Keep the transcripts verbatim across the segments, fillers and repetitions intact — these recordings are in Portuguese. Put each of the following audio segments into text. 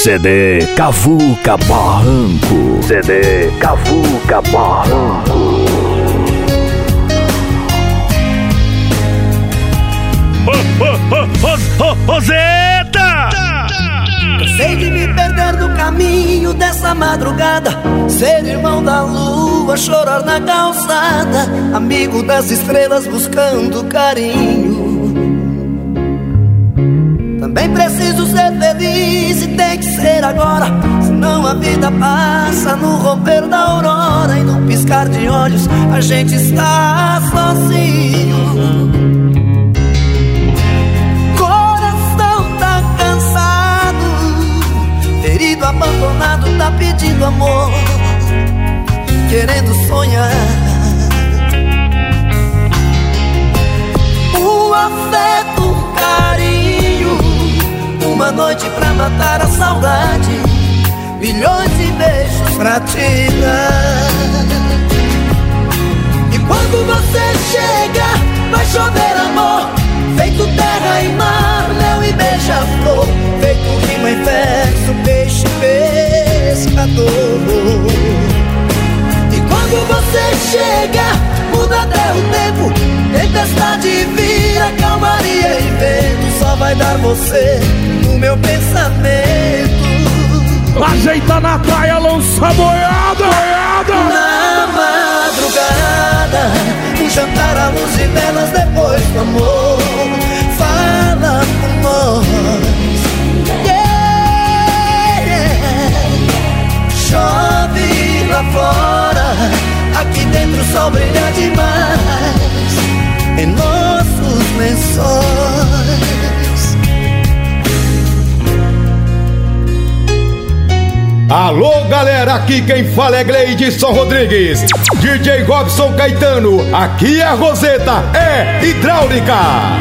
C D Cavuca Barranco. C D Cavuca Barranco. Ô, ô, ô, ô, Roseta! Cansei de me perder no caminho dessa madrugada, ser irmão da lua, chorar na calçada, amigo das estrelas buscando carinho. Também preciso ser feliz e tem que ser agora, senão a vida passa no romper da aurora e no piscar de olhos a gente está sozinho. Ferido, abandonado, tá pedindo amor, querendo sonhar. Um afeto, um carinho, uma noite pra matar a saudade, milhões de beijos pra te dar. E quando você chega, vai chover amor, feito terra e mar, mel e beija-flor, feito rima e verso, peixe pescador. E quando você chega, muda até o tempo, tempestade vira calmaria e vento, só vai dar você no meu pensamento. Ajeita na praia, lança a boiada, boiada. Na madrugada, um jantar à luz de velas depois do amor, fala por nós, yeah, yeah. Chove lá fora, aqui dentro o sol brilha demais em nossos lençóis. Alô galera, aqui quem fala é Gleidson Rodrigues, D J Robson Caetano, aqui é a Roseta, é hidráulica.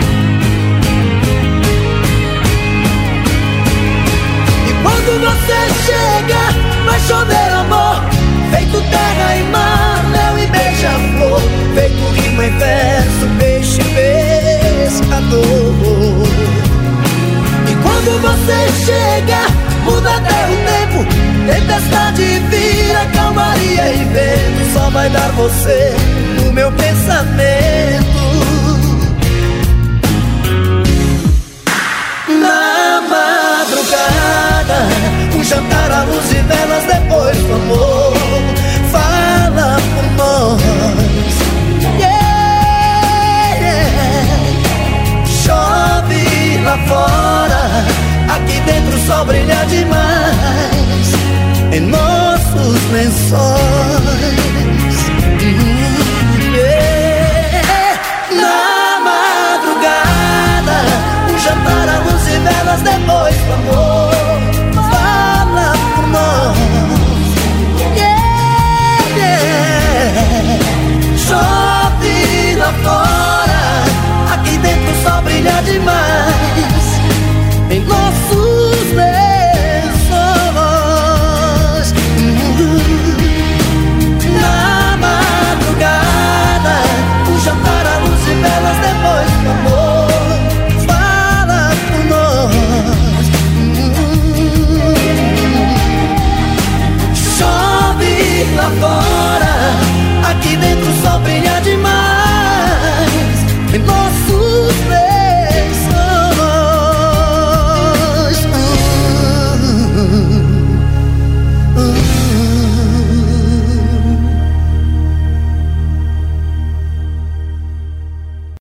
E quando você chega, vai chover amor, feito terra e mar, mel e beija-flor, feito rima e verso, peixe pescador. E quando você chega, muda até o tempo, tempestade vira calmaria e vento, só vai dar você no meu pensamento. Na madrugada, um jantar à luz de velas depois do amor, fala por nós, yeah, yeah. Chove lá fora, aqui dentro o sol brilha demais em nossos lençóis.